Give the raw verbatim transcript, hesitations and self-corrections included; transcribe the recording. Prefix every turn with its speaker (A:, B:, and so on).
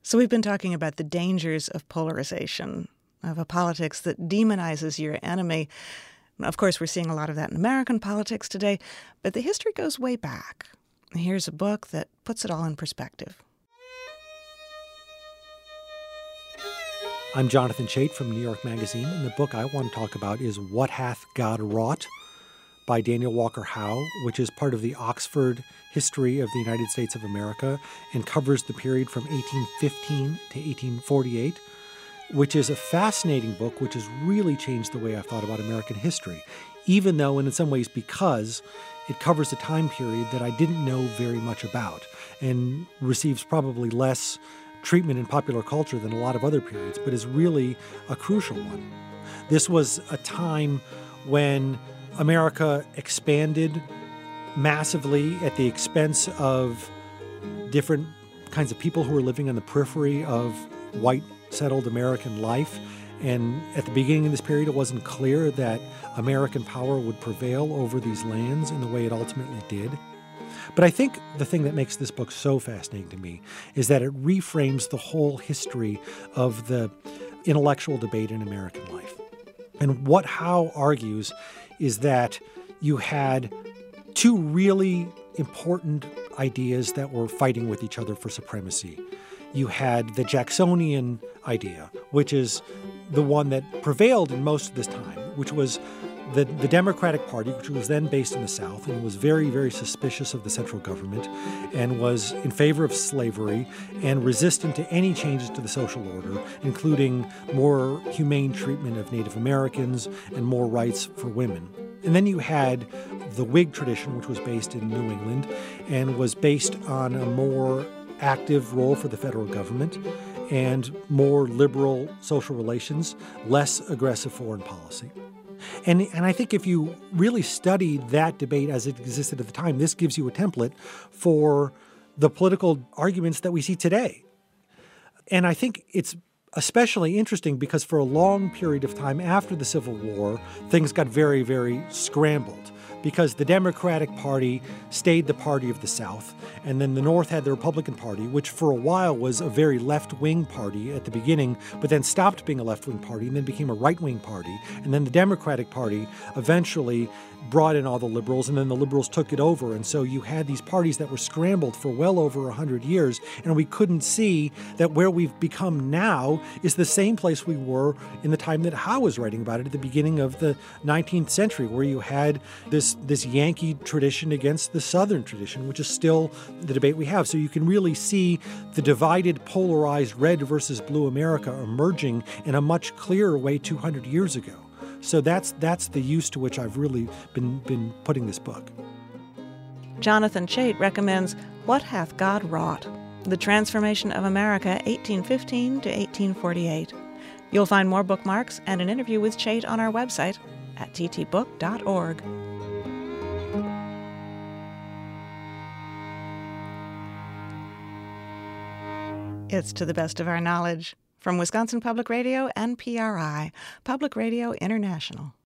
A: So we've been talking about the dangers of polarization, of a politics that demonizes your enemy. Of course, we're seeing a lot of that in American politics today, but the history goes way back. Here's a book that puts it all in perspective.
B: I'm Jonathan Chait from New York Magazine, and the book I want to talk about is What Hath God Wrought by Daniel Walker Howe, which is part of the Oxford History of the United States of America and covers the period from eighteen fifteen to eighteen forty-eight, which is a fascinating book which has really changed the way I've thought about American history, even though, and in some ways because it covers a time period that I didn't know very much about and receives probably less treatment in popular culture than a lot of other periods, but is really a crucial one. This was a time when America expanded massively at the expense of different kinds of people who were living on the periphery of white settled American life. And at the beginning of this period, it wasn't clear that American power would prevail over these lands in the way it ultimately did. But I think the thing that makes this book so fascinating to me is that it reframes the whole history of the intellectual debate in American life. And what Howe argues is that you had two really important ideas that were fighting with each other for supremacy. You had the Jacksonian idea, which is the one that prevailed in most of this time, which was the, the Democratic Party, which was then based in the South and was very, very suspicious of the central government and was in favor of slavery and resistant to any changes to the social order, including more humane treatment of Native Americans and more rights for women. And then you had the Whig tradition, which was based in New England and was based on a more active role for the federal government and more liberal social relations, less aggressive foreign policy. And, and I think if you really study that debate as it existed at the time, this gives you a template for the political arguments that we see today. And I think it's especially interesting because for a long period of time after the Civil War, things got very, very scrambled because the Democratic Party stayed the party of the South, and then the North had the Republican Party, which for a while was a very left-wing party at the beginning, but then stopped being a left-wing party and then became a right-wing party. And then the Democratic Party eventually brought in all the liberals, and then the liberals took it over. And so you had these parties that were scrambled for well over one hundred years, and we couldn't see that where we've become now is the same place we were in the time that Howe was writing about it at the beginning of the nineteenth century, where you had this, this Yankee tradition against the Southern tradition, which is still the debate we have. So you can really see the divided, polarized red versus blue America emerging in a much clearer way two hundred years ago. So that's that's the use to which I've really been, been putting this book.
A: Jonathan Chait recommends What Hath God Wrought? The Transformation of America, eighteen fifteen to eighteen forty-eight. You'll find more bookmarks and an interview with Chait on our website at t t book dot org. It's To the Best of Our Knowledge. From Wisconsin Public Radio and P R I, Public Radio International.